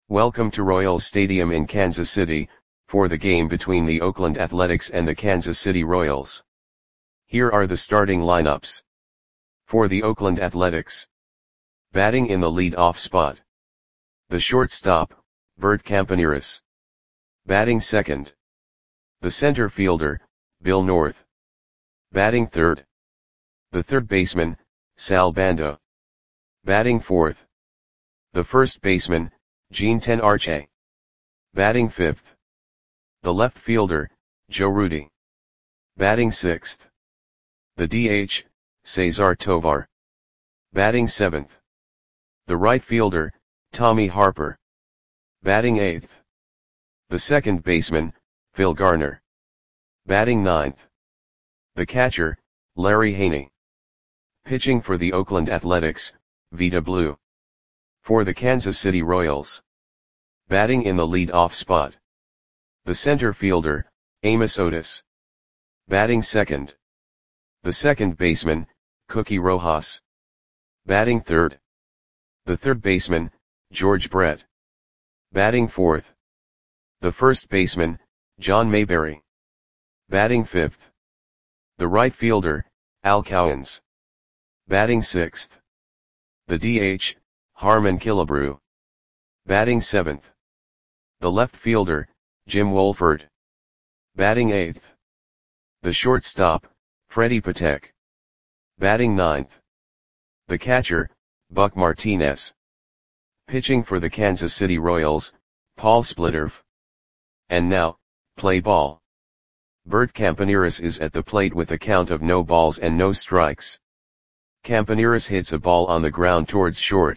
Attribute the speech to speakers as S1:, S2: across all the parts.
S1: Welcome to Royals Stadium in Kansas City, for the game between the Oakland Athletics and the Kansas City Royals. Here are the starting lineups. For the Oakland Athletics. Batting in the lead-off spot. The shortstop, Bert Campaneris. Batting second. The center fielder, Bill North. Batting third. The third baseman, Sal Bando. Batting fourth. The first baseman, Jean Tenarshe. Batting fifth. The left fielder, Joe Rudi. Batting sixth. The DH, Cesar Tovar. Batting seventh. The right fielder, Tommy Harper. Batting eighth. The second baseman, Phil Garner. Batting ninth. The catcher, Larry Haney. Pitching for the Oakland Athletics, Vida Blue. For the Kansas City Royals. Batting in the lead-off spot. The center fielder, Amos Otis. Batting second. The second baseman, Cookie Rojas. Batting third. The third baseman, George Brett. Batting fourth. The first baseman, John Mayberry. Batting fifth. The right fielder, Al Cowens. Batting sixth. The DH, Harmon Killebrew. Batting seventh. The left fielder, Jim Wolford. Batting eighth. The shortstop, Freddie Patek. Batting ninth. The catcher, Buck Martinez. Pitching for the Kansas City Royals, Paul Splitterf. And now, play ball. Bert Campaneris is at the plate with a count of no balls and no strikes. Campaneris hits a ball on the ground towards short.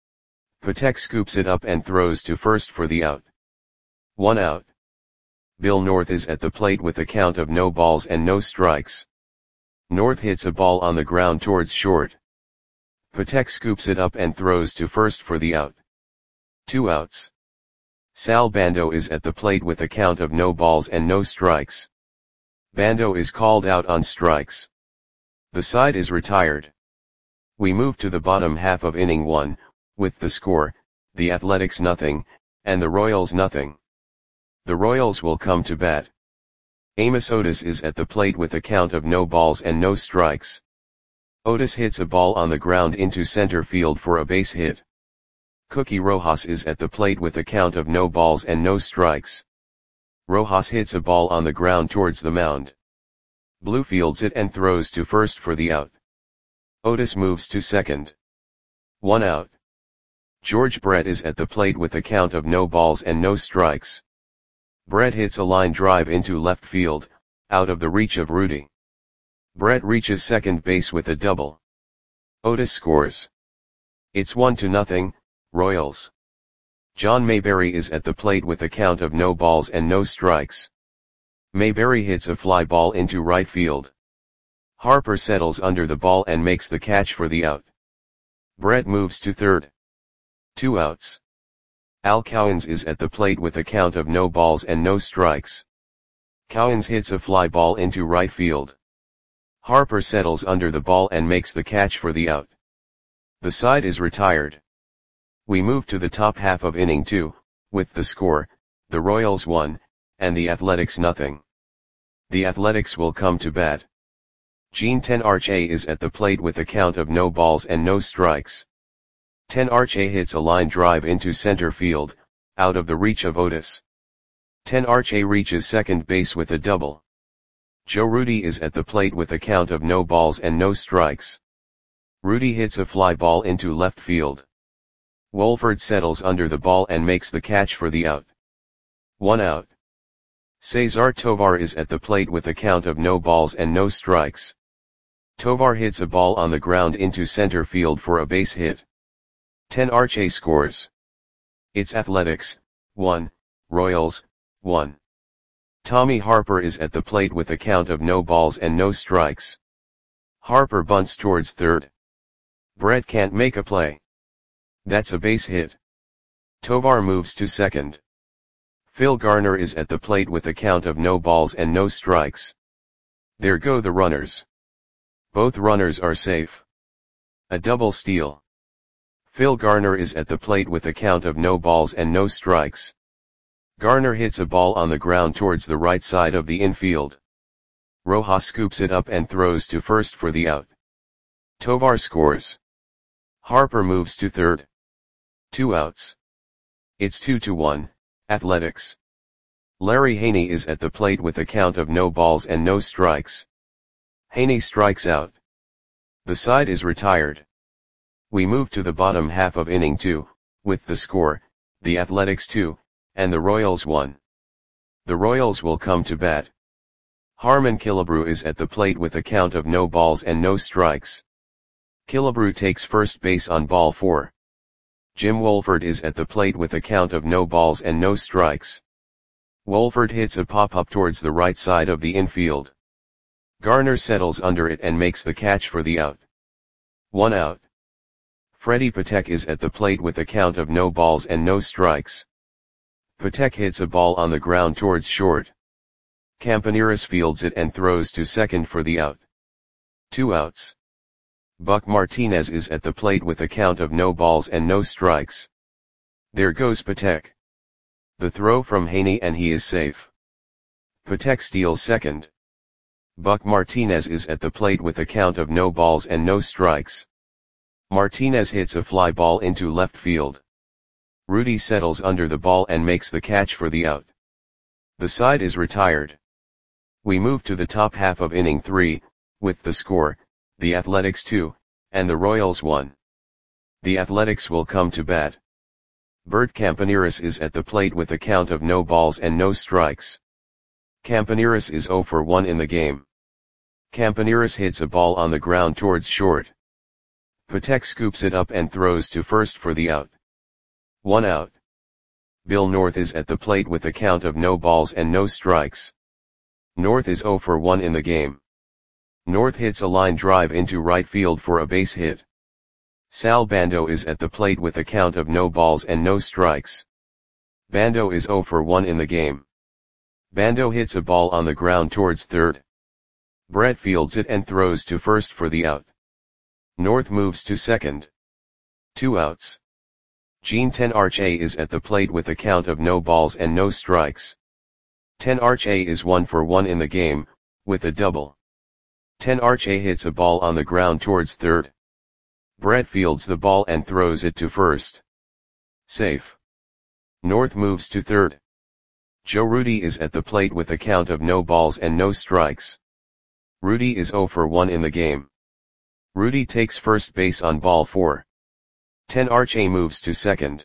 S1: Patek scoops it up and throws to first for the out. 1 out. Bill North is at the plate with a count of no balls and no strikes. North hits a ball on the ground towards short. Patek scoops it up and throws to first for the out. 2 outs. Sal Bando is at the plate with a count of no balls and no strikes. Bando is called out on strikes. The side is retired. We move to the bottom half of inning 1, with the score, the Athletics nothing, and the Royals nothing. The Royals will come to bat. Amos Otis is at the plate with a count of no balls and no strikes. Otis hits a ball on the ground into center field for a base hit. Cookie Rojas is at the plate with a count of no balls and no strikes. Rojas hits a ball on the ground towards the mound. Blue fields it and throws to first for the out. Otis moves to second. 1 out. George Brett is at the plate with a count of no balls and no strikes. Brett hits a line drive into left field, out of the reach of Rudi. Brett reaches second base with a double. Otis scores. It's 1-0, Royals. John Mayberry is at the plate with a count of no balls and no strikes. Mayberry hits a fly ball into right field. Harper settles under the ball and makes the catch for the out. Brett moves to third. 2 outs. Al Cowens is at the plate with a count of no balls and no strikes. Cowens hits a fly ball into right field. Harper settles under the ball and makes the catch for the out. The side is retired. We move to the top half of inning 2, with the score, the Royals 1, and the Athletics nothing. The Athletics will come to bat. Jean Tenarshe is at the plate with a count of no balls and no strikes. Tenarshe hits a line drive into center field, out of the reach of Otis. Tenarshe reaches second base with a double. Joe Rudi is at the plate with a count of no balls and no strikes. Rudi hits a fly ball into left field. Wolford settles under the ball and makes the catch for the out. 1 out. Cesar Tovar is at the plate with a count of no balls and no strikes. Tovar hits a ball on the ground into center field for a base hit. Tenarshe scores. It's Athletics, 1, Royals, 1. Tommy Harper is at the plate with a count of no balls and no strikes. Harper bunts towards third. Brett can't make a play. That's a base hit. Tovar moves to second. Phil Garner is at the plate with a count of no balls and no strikes. There go the runners. Both runners are safe. A double steal. Phil Garner is at the plate with a count of no balls and no strikes. Garner hits a ball on the ground towards the right side of the infield. Rojas scoops it up and throws to first for the out. Tovar scores. Harper moves to third. 2 outs. It's 2-1, Athletics. Larry Haney is at the plate with a count of no balls and no strikes. Haney strikes out. The side is retired. We move to the bottom half of inning 2, with the score, the Athletics 2, and the Royals 1. The Royals will come to bat. Harmon Killebrew is at the plate with a count of no balls and no strikes. Killebrew takes first base on ball 4. Jim Wolford is at the plate with a count of no balls and no strikes. Wolford hits a pop-up towards the right side of the infield. Garner settles under it and makes the catch for the out. 1 out. Freddie Patek is at the plate with a count of no balls and no strikes. Patek hits a ball on the ground towards short. Campaneris fields it and throws to second for the out. 2 outs. Buck Martinez is at the plate with a count of no balls and no strikes. There goes Patek. The throw from Haney and he is safe. Patek steals second. Buck Martinez is at the plate with a count of no balls and no strikes. Martinez hits a fly ball into left field. Rudy settles under the ball and makes the catch for the out. The side is retired. We move to the top half of inning 3, with the score, the Athletics 2, and the Royals 1. The Athletics will come to bat. Bert Campaneris is at the plate with a count of no balls and no strikes. Campaneris is 0 for 1 in the game. Campaneris hits a ball on the ground towards short. Patek scoops it up and throws to first for the out. 1 out. Bill North is at the plate with a count of no balls and no strikes. North is 0 for 1 in the game. North hits a line drive into right field for a base hit. Sal Bando is at the plate with a count of no balls and no strikes. Bando is 0 for 1 in the game. Bando hits a ball on the ground towards third. Brett fields it and throws to first for the out. North moves to second. 2 outs. Gene Tenarche is at the plate with a count of no balls and no strikes. Tenarche is 1 for 1 in the game, with a double. Tenarche hits a ball on the ground towards third. Brett fields the ball and throws it to first. Safe. North moves to third. Joe Rudy is at the plate with a count of no balls and no strikes. Rudy is 0 for 1 in the game. Rudy takes first base on ball 4. Tenarche moves to second.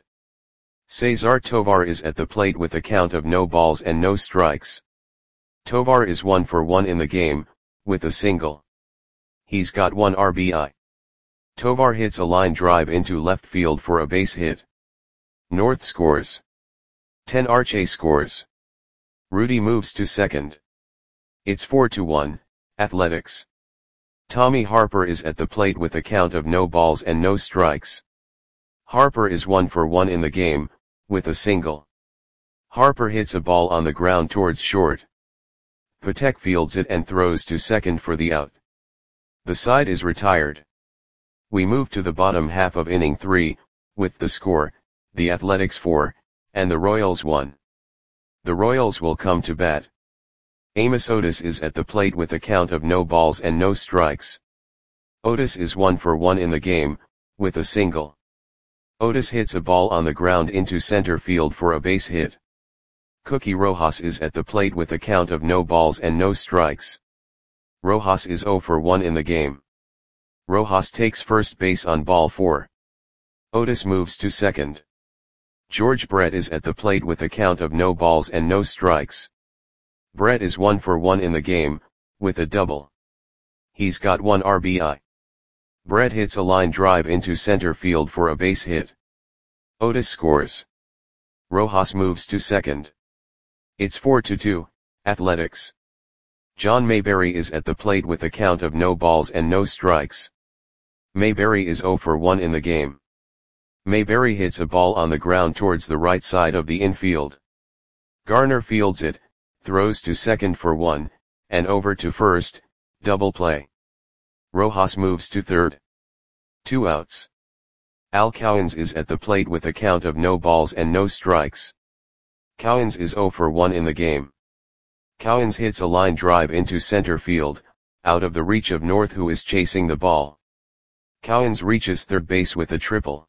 S1: Cesar Tovar is at the plate with a count of no balls and no strikes. Tovar is 1 for 1 in the game, with a single. He's got 1 RBI. Tovar hits a line drive into left field for a base hit. North scores. Tenarche scores. Rudy moves to second. It's 4-1, Athletics. Tommy Harper is at the plate with a count of no balls and no strikes. Harper is 1 for 1 in the game, with a single. Harper hits a ball on the ground towards short. Patek fields it and throws to second for the out. The side is retired. We move to the bottom half of inning 3, with the score, the Athletics 4, and the Royals 1. The Royals will come to bat. Amos Otis is at the plate with a count of no balls and no strikes. Otis is 1 for 1 in the game, with a single. Otis hits a ball on the ground into center field for a base hit. Cookie Rojas is at the plate with a count of no balls and no strikes. Rojas is 0 for 1 in the game. Rojas takes first base on ball 4. Otis moves to second. George Brett is at the plate with a count of no balls and no strikes. Brett is 1 for 1 in the game, with a double. He's got 1 RBI. Brett hits a line drive into center field for a base hit. Otis scores. Rojas moves to second. It's 4-2, Athletics. John Mayberry is at the plate with a count of no balls and no strikes. Mayberry is 0 for 1 in the game. Mayberry hits a ball on the ground towards the right side of the infield. Garner fields it, throws to second for 1, and over to first, double play. Rojas moves to third. 2 outs. Al Cowens is at the plate with a count of no balls and no strikes. Cowens is 0 for 1 in the game. Cowens hits a line drive into center field, out of the reach of North, who is chasing the ball. Cowens reaches third base with a triple.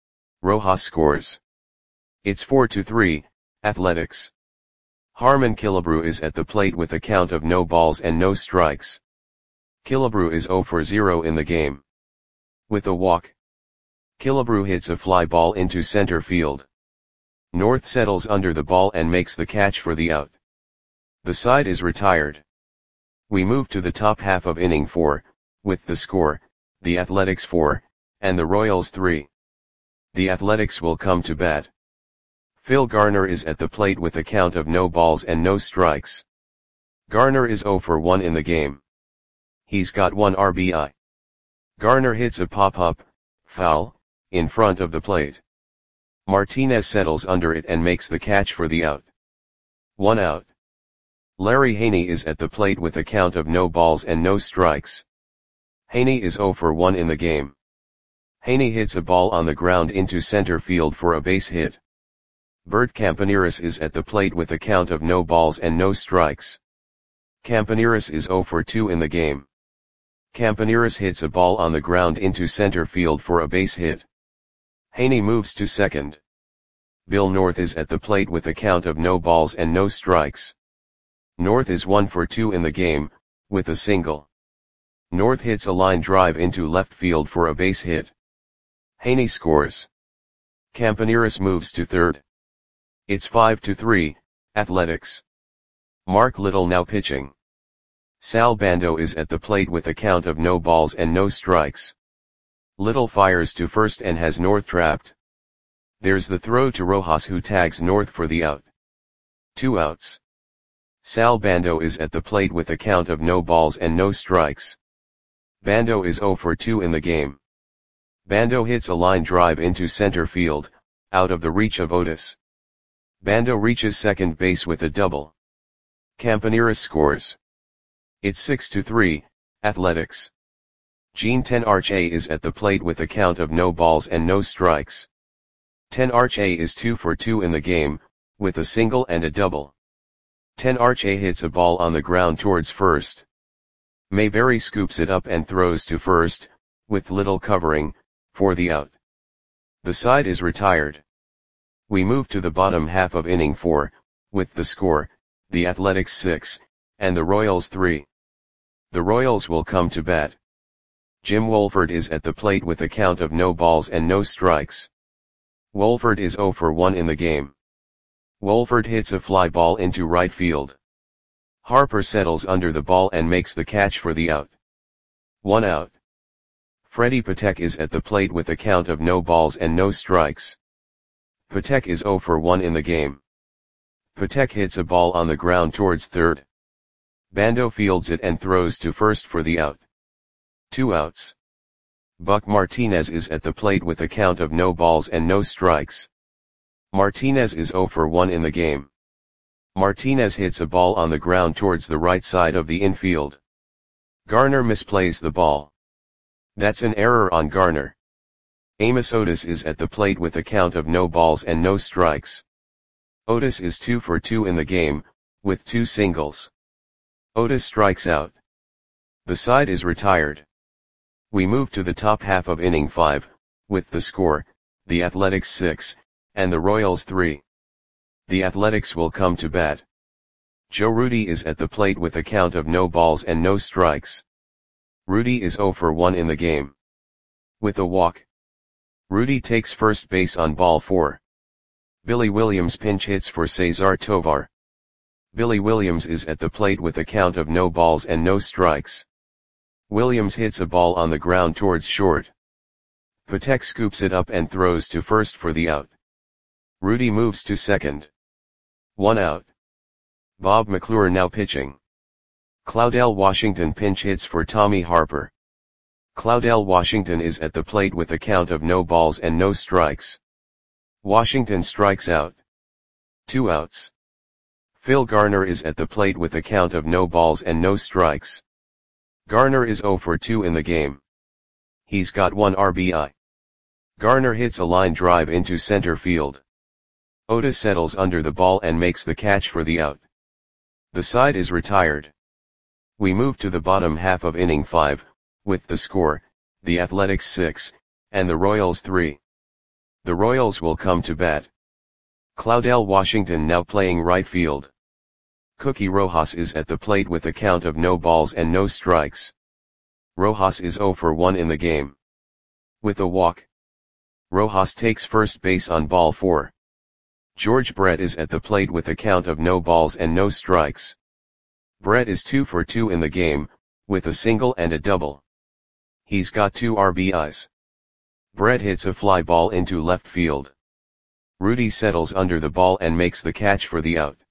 S1: Rojas scores. It's 4-3, Athletics. Harmon Killebrew is at the plate with a count of no balls and no strikes. Killebrew is 0 for 0 in the game. With a walk, Killebrew hits a fly ball into center field. North settles under the ball and makes the catch for the out. The side is retired. We move to the top half of inning 4, with the score, the Athletics 4, and the Royals 3. The Athletics will come to bat. Phil Garner is at the plate with a count of no balls and no strikes. Garner is 0 for 1 in the game. He's got 1 RBI. Garner hits a pop-up, foul, in front of the plate. Martinez settles under it and makes the catch for the out. 1 out. Larry Haney is at the plate with a count of no balls and no strikes. Haney is 0 for 1 in the game. Haney hits a ball on the ground into center field for a base hit. Bert Campaneris is at the plate with a count of no balls and no strikes. Campaneris is 0 for 2 in the game. Campaneris hits a ball on the ground into center field for a base hit. Haney moves to second. Bill North is at the plate with a count of no balls and no strikes. North is 1 for 2 in the game, with a single. North hits a line drive into left field for a base hit. Haney scores. Campaneris moves to third. It's 5-3, Athletics. Mark Little now pitching. Sal Bando is at the plate with a count of no balls and no strikes. Little fires to first and has North trapped. There's the throw to Rojas, who tags North for the out. 2 outs. Sal Bando is at the plate with a count of no balls and no strikes. Bando is 0 for 2 in the game. Bando hits a line drive into center field, out of the reach of Otis. Bando reaches second base with a double. Campaneris scores. It's 6-3, Athletics. Gene Tenarche is at the plate with a count of no balls and no strikes. Tenarche is 2 for 2 in the game, with a single and a double. Tenarche hits a ball on the ground towards first. Mayberry scoops it up and throws to first, with Little covering, for the out. The side is retired. We move to the bottom half of inning 4, with the score, the Athletics 6, and the Royals 3. The Royals will come to bat. Jim Wolford is at the plate with a count of no balls and no strikes. Wolford is 0 for 1 in the game. Wolford hits a fly ball into right field. Harper settles under the ball and makes the catch for the out. 1 out. Freddie Patek is at the plate with a count of no balls and no strikes. Patek is 0 for 1 in the game. Patek hits a ball on the ground towards third. Bando fields it and throws to first for the out. 2 outs. Buck Martinez is at the plate with a count of no balls and no strikes. Martinez is 0 for 1 in the game. Martinez hits a ball on the ground towards the right side of the infield. Garner misplays the ball. That's an error on Garner. Amos Otis is at the plate with a count of no balls and no strikes. Otis is 2 for 2 in the game, with 2 singles. Otis strikes out. The side is retired. We move to the top half of inning 5, with the score, the Athletics 6, and the Royals 3. The Athletics will come to bat. Joe Rudi is at the plate with a count of no balls and no strikes. Rudi is 0 for 1 in the game. With a walk, Rudi takes first base on ball 4. Billy Williams pinch hits for Cesar Tovar. Billy Williams is at the plate with a count of no balls and no strikes. Williams hits a ball on the ground towards short. Patek scoops it up and throws to first for the out. Rudi moves to second. 1 out. Bob McClure now pitching. Claudel Washington pinch hits for Tommy Harper. Claudel Washington is at the plate with a count of no balls and no strikes. Washington strikes out. 2 outs. Phil Garner is at the plate with a count of no balls and no strikes. Garner is 0 for 2 in the game. He's got 1 RBI. Garner hits a line drive into center field. Otis settles under the ball and makes the catch for the out. The side is retired. We move to the bottom half of inning 5, with the score, the Athletics 6, and the Royals 3. The Royals will come to bat. Claudell Washington now playing right field. Cookie Rojas is at the plate with a count of no balls and no strikes. Rojas is 0 for 1 in the game. With a walk, Rojas takes first base on ball 4. George Brett is at the plate with a count of no balls and no strikes. Brett is 2 for 2 in the game, with a single and a double. He's got 2 RBIs. Brett hits a fly ball into left field. Rudy settles under the ball and makes the catch for the out.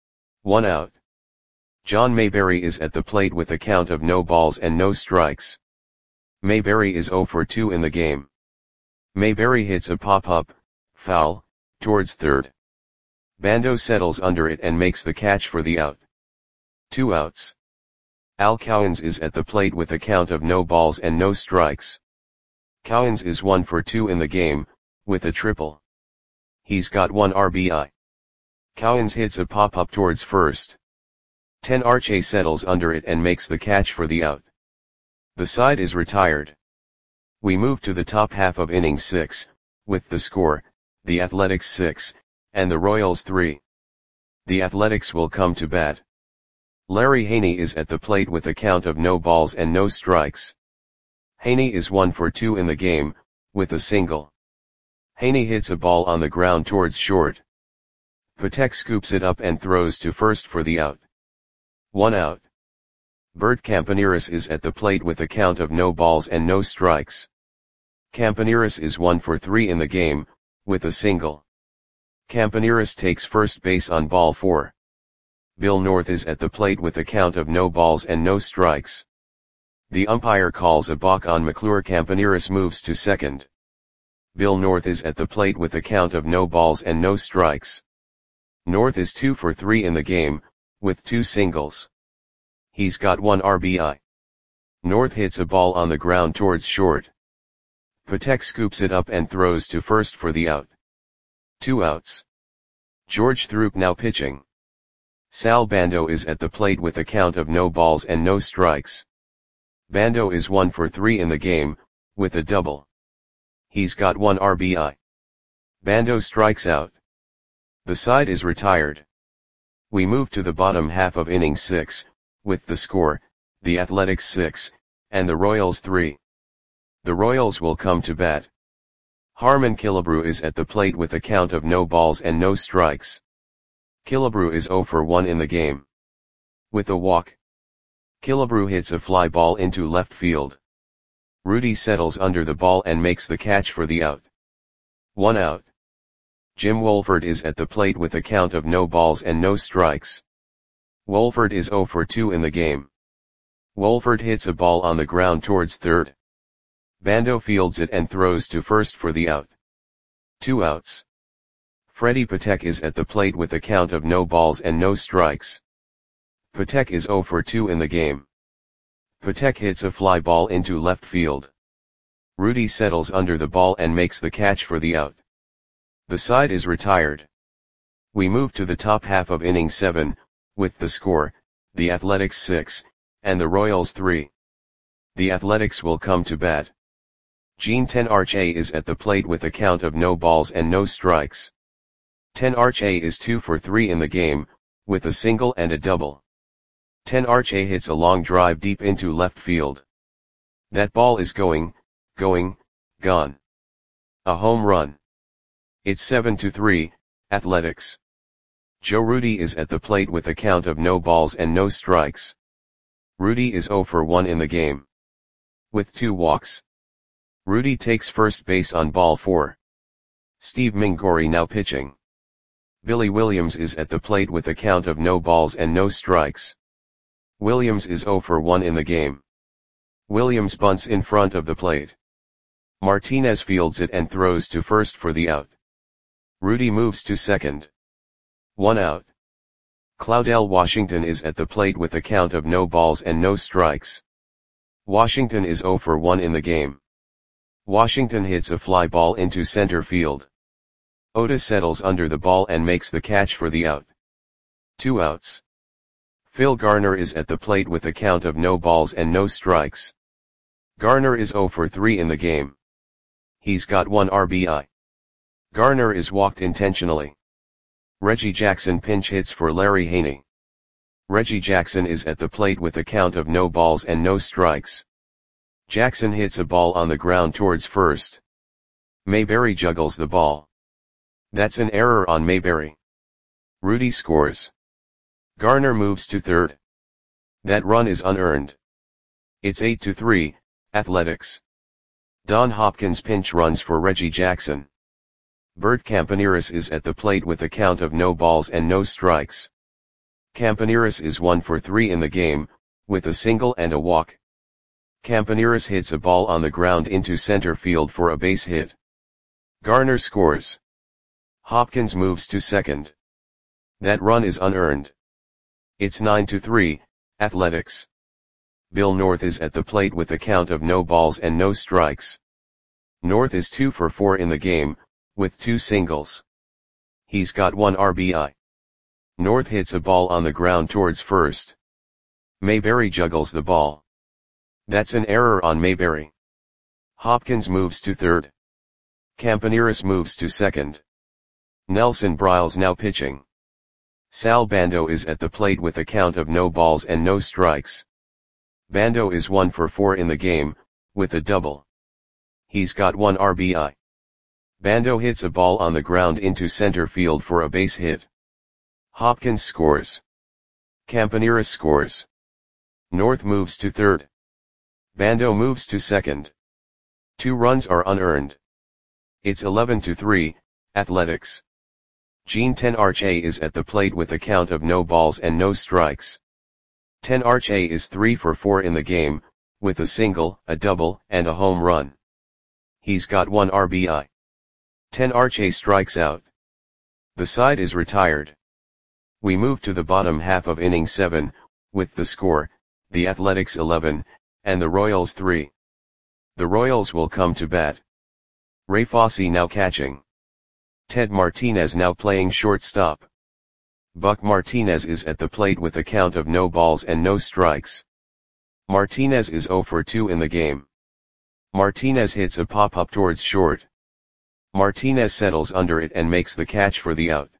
S1: 1 out. John Mayberry is at the plate with a count of no balls and no strikes. Mayberry is 0 for 2 in the game. Mayberry hits a pop-up, foul, towards third. Bando settles under it and makes the catch for the out. 2 outs. Al Cowens is at the plate with a count of no balls and no strikes. Cowens is 1 for 2 in the game, with a triple. He's got 1 RBI. Cowens hits a pop-up towards first. 10 Arche settles under it and makes the catch for the out. The side is retired. We move to the top half of inning 6, with the score, the Athletics 6, and the Royals 3. The Athletics will come to bat. Larry Haney is at the plate with a count of no balls and no strikes. Haney is 1 for 2 in the game, with a single. Haney hits a ball on the ground towards short. Patek scoops it up and throws to first for the out. 1 out. Bert Campaneris is at the plate with a count of no balls and no strikes. Campaneris is 1 for 3 in the game, with a single. Campaneris takes first base on ball 4. Bill North is at the plate with a count of no balls and no strikes. The umpire calls a balk on McClure. Campaneris moves to second. Bill North is at the plate with a count of no balls and no strikes. North is 2 for 3 in the game, with 2 singles. He's got 1 RBI. North hits a ball on the ground towards short. Patek scoops it up and throws to first for the out. 2 outs. George Throop now pitching. Sal Bando is at the plate with a count of no balls and no strikes. Bando is 1 for 3 in the game, with a double. He's got 1 RBI. Bando strikes out. The side is retired. We move to the bottom half of inning 6, with the score, the Athletics 6, and the Royals 3. The Royals will come to bat. Harmon Killebrew is at the plate with a count of no balls and no strikes. Killebrew is 0 for 1 in the game. With a walk, Killebrew hits a fly ball into left field. Rudy settles under the ball and makes the catch for the out. 1 out. Jim Wolford is at the plate with a count of no balls and no strikes. Wolford is 0 for 2 in the game. Wolford hits a ball on the ground towards third. Bando fields it and throws to first for the out. 2 outs. Freddie Patek is at the plate with a count of no balls and no strikes. Patek is 0 for 2 in the game. Patek hits a fly ball into left field. Rudy settles under the ball and makes the catch for the out. The side is retired. We move to the top half of inning 7, with the score, the Athletics 6, and the Royals 3. The Athletics will come to bat. Jean Tenarche is at the plate with a count of no balls and no strikes. Tenarche is 2 for 3 in the game, with a single and a double. Tenarche hits a long drive deep into left field. That ball is going, gone. A home run. It's 7-3, Athletics. Joe Rudy is at the plate with a count of no balls and no strikes. Rudy is 0 for 1 in the game. With 2 walks. Rudy takes first base on ball 4. Steve Mingori now pitching. Billy Williams is at the plate with a count of no balls and no strikes. Williams is 0 for 1 in the game. Williams bunts in front of the plate. Martinez fields it and throws to first for the out. Rudy moves to second. 1 out. Claudell Washington is at the plate with a count of no balls and no strikes. Washington is 0 for 1 in the game. Washington hits a fly ball into center field. Otis settles under the ball and makes the catch for the out. 2 outs. Phil Garner is at the plate with a count of no balls and no strikes. Garner is 0 for 3 in the game. He's got 1 RBI. Garner is walked intentionally. Reggie Jackson pinch hits for Larry Haney. Reggie Jackson is at the plate with a count of no balls and no strikes. Jackson hits a ball on the ground towards first. Mayberry juggles the ball. That's an error on Mayberry. Rudy scores. Garner moves to third. That run is unearned. It's 8-3, Athletics. Don Hopkins pinch runs for Reggie Jackson. Bert Campaneris is at the plate with a count of no balls and no strikes. Campaneris is 1 for 3 in the game, with a single and a walk. Campaneris hits a ball on the ground into center field for a base hit. Garner scores. Hopkins moves to second. That run is unearned. It's 9-3, Athletics. Bill North is at the plate with a count of no balls and no strikes. North is 2 for 4 in the game, with 2 singles. He's got 1 RBI. North hits a ball on the ground towards first. Mayberry juggles the ball. That's an error on Mayberry. Hopkins moves to third. Campaneris moves to second. Nelson Briles now pitching. Sal Bando is at the plate with a count of no balls and no strikes. Bando is 1 for 4 in the game, with a double. He's got 1 RBI. Bando hits a ball on the ground into center field for a base hit. Hopkins scores. Campaneris scores. North moves to third. Bando moves to second. 2 runs are unearned. It's 11-3, Athletics. Gene Tenarche is at the plate with a count of no balls and no strikes. Tenarche is 3 for 4 in the game, with a single, a double, and a home run. He's got 1 RBI. Tenarche strikes out. The side is retired. We move to the bottom half of inning 7, with the score, the Athletics 11, and the Royals 3. The Royals will come to bat. Ray Fosse now catching. Ted Martinez now playing shortstop. Buck Martinez is at the plate with a count of no balls and no strikes. Martinez is 0 for 2 in the game. Martinez hits a pop-up towards short. Martinez settles under it and makes the catch for the out.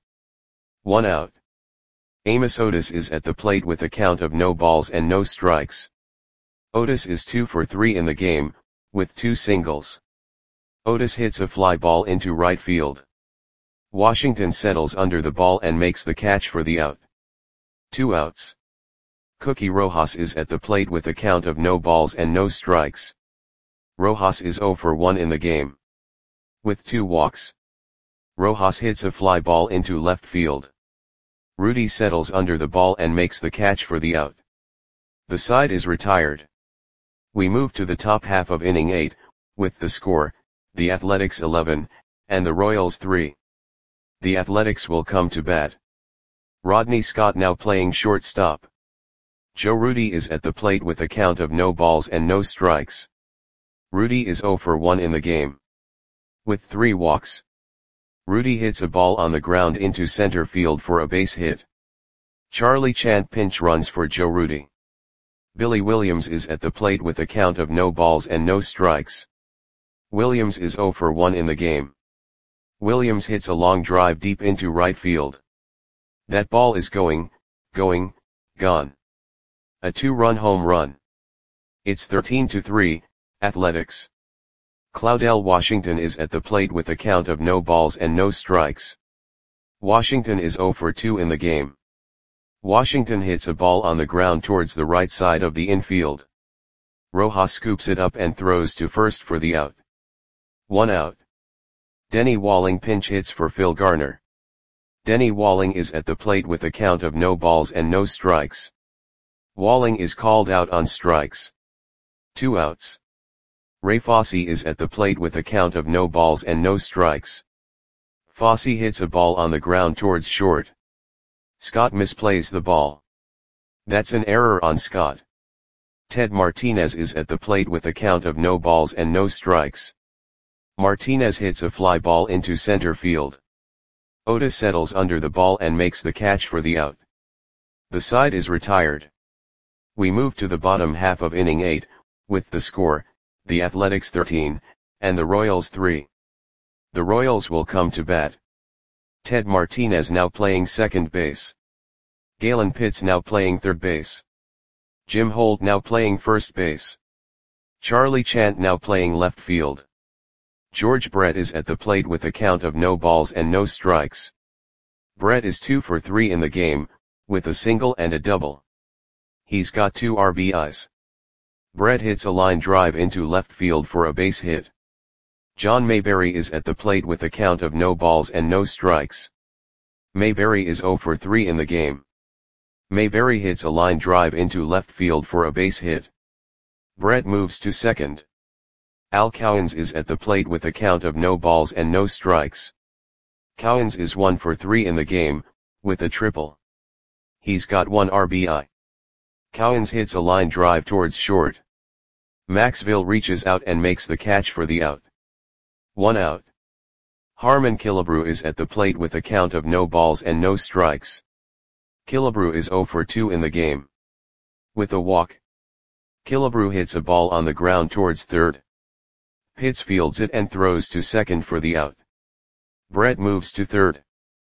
S1: 1 out. Amos Otis is at the plate with a count of no balls and no strikes. Otis is 2 for 3 in the game, with 2 singles. Otis hits a fly ball into right field. Washington settles under the ball and makes the catch for the out. 2 outs. Cookie Rojas is at the plate with a count of no balls and no strikes. Rojas is 0 for 1 in the game. With 2 walks. Rojas hits a fly ball into left field. Rudy settles under the ball and makes the catch for the out. The side is retired. We move to the top half of inning 8, with the score, the Athletics 11, and the Royals 3. The Athletics will come to bat. Rodney Scott now playing shortstop. Joe Rudy is at the plate with a count of no balls and no strikes. Rudy is 0 for 1 in the game. With 3 walks. Rudy hits a ball on the ground into center field for a base hit. Charlie Chant pinch runs for Joe Rudy. Billy Williams is at the plate with a count of no balls and no strikes. Williams is 0 for 1 in the game. Williams hits a long drive deep into right field. That ball is gone. A 2-run home run. It's 13-3, Athletics. Claudell Washington is at the plate with a count of no balls and no strikes. Washington is 0 for 2 in the game. Washington hits a ball on the ground towards the right side of the infield. Rojas scoops it up and throws to first for the out. 1 out. Denny Walling pinch hits for Phil Garner. Denny Walling is at the plate with a count of no balls and no strikes. Walling is called out on strikes. 2 outs. Ray Fosse is at the plate with a count of no balls and no strikes. Fosse hits a ball on the ground towards short. Scott misplays the ball. That's an error on Scott. Ted Martinez is at the plate with a count of no balls and no strikes. Martinez hits a fly ball into center field. Otis settles under the ball and makes the catch for the out. The side is retired. We move to the bottom half of inning 8, with the score, the Athletics 13, and the Royals 3. The Royals will come to bat. Ted Martinez now playing second base. Galen Pitts now playing third base. Jim Holt now playing first base. Charlie Chant now playing left field. George Brett is at the plate with a count of no balls and no strikes. Brett is 2 for 3 in the game, with a single and a double. He's got 2 RBIs. Brett hits a line drive into left field for a base hit. John Mayberry is at the plate with a count of no balls and no strikes. Mayberry is 0 for 3 in the game. Mayberry hits a line drive into left field for a base hit. Brett moves to second. Al Cowens is at the plate with a count of no balls and no strikes. Cowens is 1 for 3 in the game, with a triple. He's got 1 RBI. Cowens hits a line drive towards short. Maxville reaches out and makes the catch for the out. 1 out. Harmon Killebrew is at the plate with a count of no balls and no strikes. Killebrew is 0 for 2 in the game. With a walk. Killebrew hits a ball on the ground towards third. Pitts fields it and throws to second for the out. Brett moves to third.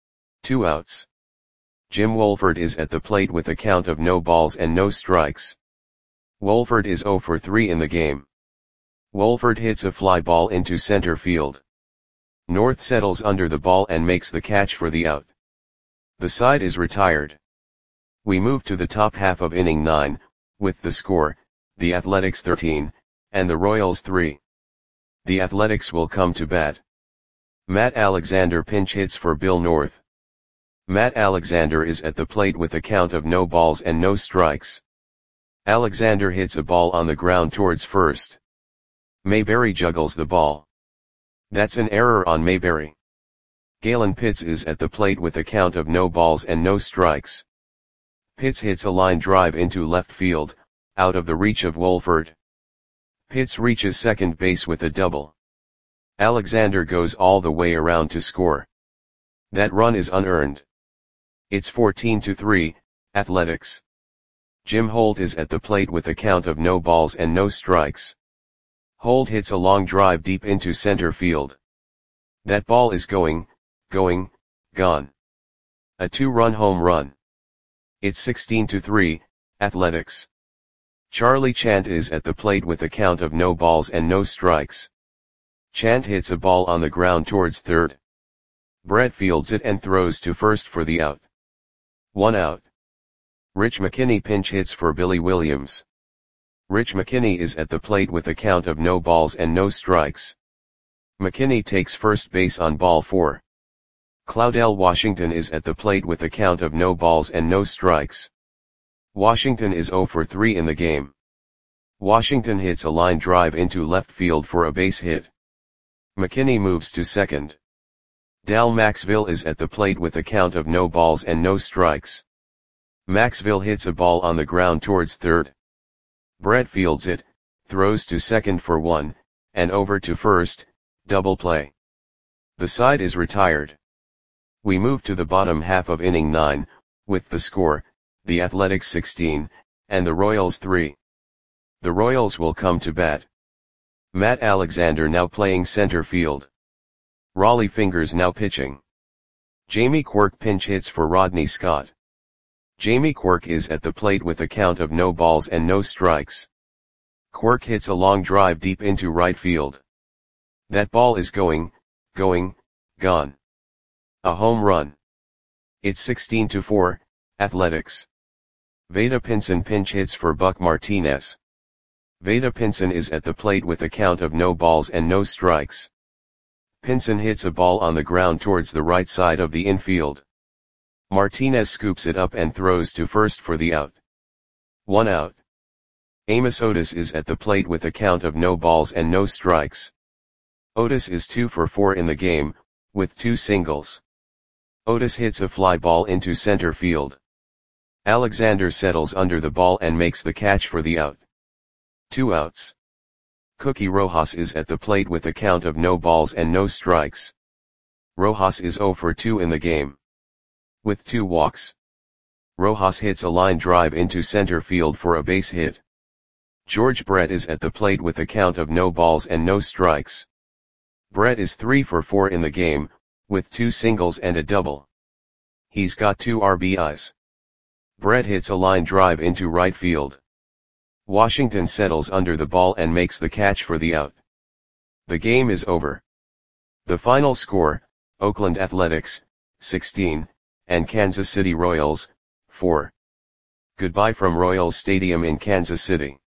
S1: 2 outs. Jim Wolford is at the plate with a count of no balls and no strikes. Wolford is 0 for 3 in the game. Wolford hits a fly ball into center field. North settles under the ball and makes the catch for the out. The side is retired. We move to the top half of inning 9, with the score, the Athletics 13, and the Royals 3. The Athletics will come to bat. Matt Alexander pinch hits for Bill North. Matt Alexander is at the plate with a count of no balls and no strikes. Alexander hits a ball on the ground towards first. Mayberry juggles the ball. That's an error on Mayberry. Galen Pitts is at the plate with a count of no balls and no strikes. Pitts hits a line drive into left field, out of the reach of Wolford. Pitts reaches second base with a double. Alexander goes all the way around to score. That run is unearned. It's 14-3, Athletics. Jim Holt is at the plate with a count of no balls and no strikes. Holt hits a long drive deep into center field. That ball is gone. A 2-run home run. It's 16-3, Athletics. Charlie Chant is at the plate with a count of no balls and no strikes. Chant hits a ball on the ground towards third. Brett fields it and throws to first for the out. 1 out. Rich McKinney pinch hits for Billy Williams. Rich McKinney is at the plate with a count of no balls and no strikes. McKinney takes first base on ball 4. Claudell Washington is at the plate with a count of no balls and no strikes. Washington is 0 for 3 in the game. Washington hits a line drive into left field for a base hit. McKinney moves to second. Dal Maxville is at the plate with a count of no balls and no strikes. Maxville hits a ball on the ground towards third. Brett fields it, throws to second for 1, and over to first, double play. The side is retired. We move to the bottom half of inning 9, with the score, the Athletics 16, and the Royals 3. The Royals will come to bat. Matt Alexander now playing center field. Raleigh Fingers now pitching. Jamie Quirk pinch hits for Rodney Scott. Jamie Quirk is at the plate with a count of no balls and no strikes. Quirk hits a long drive deep into right field. That ball is gone. A home run. It's 16-4, Athletics. Vada Pinson pinch hits for Buck Martinez. Vada Pinson is at the plate with a count of no balls and no strikes. Pinson hits a ball on the ground towards the right side of the infield. Martinez scoops it up and throws to first for the out. 1 out. Amos Otis is at the plate with a count of no balls and no strikes. Otis is 2 for 4 in the game, with 2 singles. Otis hits a fly ball into center field. Alexander settles under the ball and makes the catch for the out. 2 outs. Cookie Rojas is at the plate with a count of no balls and no strikes. Rojas is 0 for 2 in the game. With 2 walks. Rojas hits a line drive into center field for a base hit. George Brett is at the plate with a count of no balls and no strikes. Brett is 3 for 4 in the game, with 2 singles and a double. He's got 2 RBIs. Brett hits a line drive into right field. Washington settles under the ball and makes the catch for the out. The game is over. The final score, Oakland Athletics, 16, and Kansas City Royals, 4. Goodbye from Royals Stadium in Kansas City.